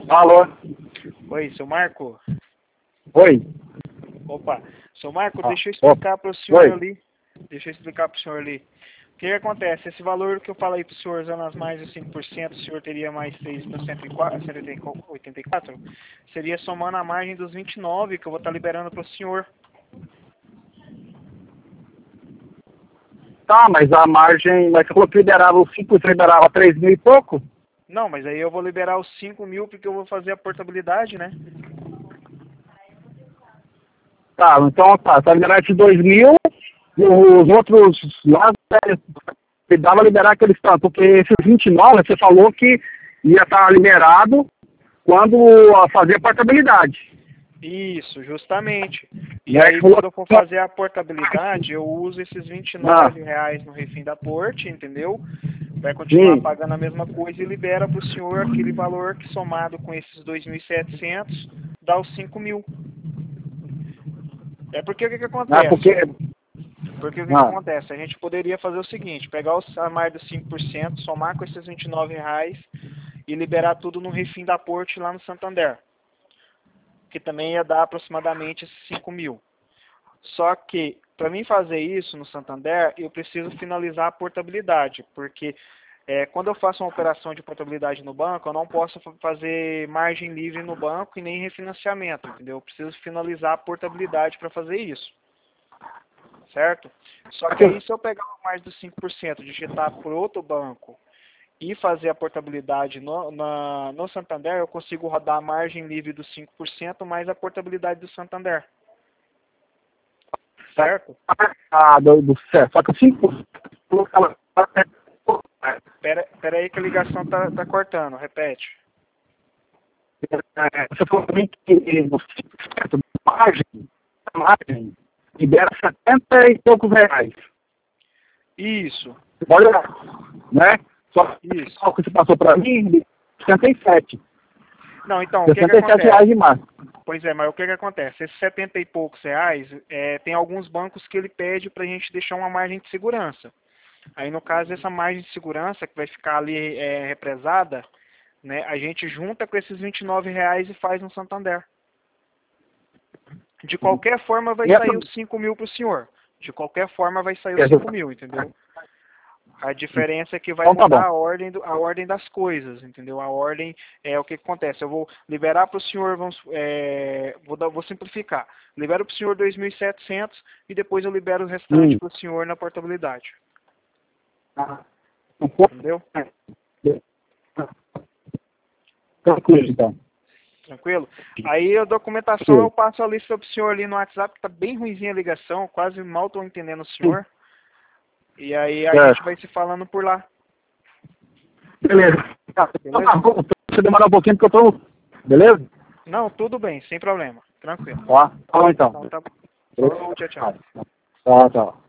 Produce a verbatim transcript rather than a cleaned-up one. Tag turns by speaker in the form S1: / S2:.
S1: Alô?
S2: Oi, seu Marco?
S1: Oi?
S2: Opa, seu Marco,
S1: Ah,
S2: deixa eu explicar para o senhor
S1: oi.
S2: ali. Deixa eu explicar para o senhor ali. O que acontece? Esse valor que eu falei para o senhor, usando as mais de cinco por cento, o senhor teria mais três por cento e oitenta e quatro, seria somando a margem dos vinte e nove que eu vou estar liberando para o senhor.
S1: Tá, mas a margem, mas você falou que liberava os cinco por cento, liberava três mil e pouco?
S2: Não, mas aí eu vou liberar os cinco mil porque eu vou fazer a portabilidade, né?
S1: Tá, então tá, tá liberar esses dois mil, e os outros lá, você dava liberar aqueles tantos, porque esses vinte e nove, você falou que ia estar liberado quando ah, fazer a portabilidade.
S2: Isso, justamente. E
S1: Né?
S2: aí, quando eu for fazer a portabilidade, eu uso esses vinte e
S1: Ah,
S2: nove reais no refim da porte, entendeu? Vai continuar
S1: sim.
S2: pagando a mesma coisa e libera para o senhor aquele valor que, somado com esses dois mil e setecentos, dá os cinco mil. É porque o que, que
S1: Ah, porque...
S2: acontece? Porque o que, que
S1: Ah,
S2: acontece? A gente poderia fazer o seguinte, pegar o a mais dos cinco por cento, somar com esses vinte e nove reais e liberar tudo no refim da porte lá no Santander, que também ia dar aproximadamente esses cinco mil. Só que, para mim fazer isso no Santander, eu preciso finalizar a portabilidade, porque é, quando eu faço uma operação de portabilidade no banco, eu não posso fazer margem livre no banco e nem refinanciamento, entendeu? Eu preciso finalizar a portabilidade para fazer isso, certo? Só que aí, se eu pegar mais dos cinco por cento, digitar por outro banco e fazer a portabilidade no, na, no Santander, eu consigo rodar a margem livre dos cinco por cento mais a portabilidade do Santander. Certo?
S1: ah, do, do certo. Só que o cinco por cento...
S2: Pera, pera aí que a ligação tá, tá cortando, repete.
S1: Você falou também que no cinco por cento da margem, a margem libera setenta e poucos reais.
S2: Isso,
S1: Olha, né? Só
S2: isso.
S1: que você passou para mim, sessenta e sete.
S2: Não, então, o que que
S1: sessenta e sete reais
S2: acontece?
S1: de margem.
S2: Pois é, mas o que que acontece? Esses setenta e poucos reais, é, tem alguns bancos que ele pede pra gente deixar uma margem de segurança. Aí, no caso, essa margem de segurança que vai ficar ali é, represada, né, a gente junta com esses vinte e nove reais e faz no Santander. De qualquer forma, vai
S1: E essa,
S2: sair os cinco mil pro senhor. De qualquer forma, vai sair os
S1: essa,
S2: cinco mil, entendeu? A diferença é que vai
S1: então tá
S2: mudar
S1: bom.
S2: a ordem, do, a ordem das coisas, entendeu? A ordem é o que, que acontece. Eu vou liberar para o senhor, vamos, é, vou, dar, vou simplificar. Libero para o senhor dois mil e setecentos e depois eu libero o restante
S1: Hum.
S2: para o senhor na portabilidade.
S1: Ah,
S2: Entendeu?
S1: tranquilo, então.
S2: Tranquilo? Aí a documentação eu passo a lista para o senhor ali no WhatsApp, que tá bem ruimzinha a ligação, quase mal estou entendendo o senhor. E aí a
S1: Certo.
S2: gente vai se falando por lá.
S1: Beleza. Tá, então
S2: Beleza?
S1: tá bom. Você demorar um pouquinho porque eu tô... Beleza?
S2: Não, tudo bem, sem problema. Tranquilo.
S1: Ó, falou então.
S2: Então tá bom. Falou, tchau, tchau.
S1: Tá, tchau.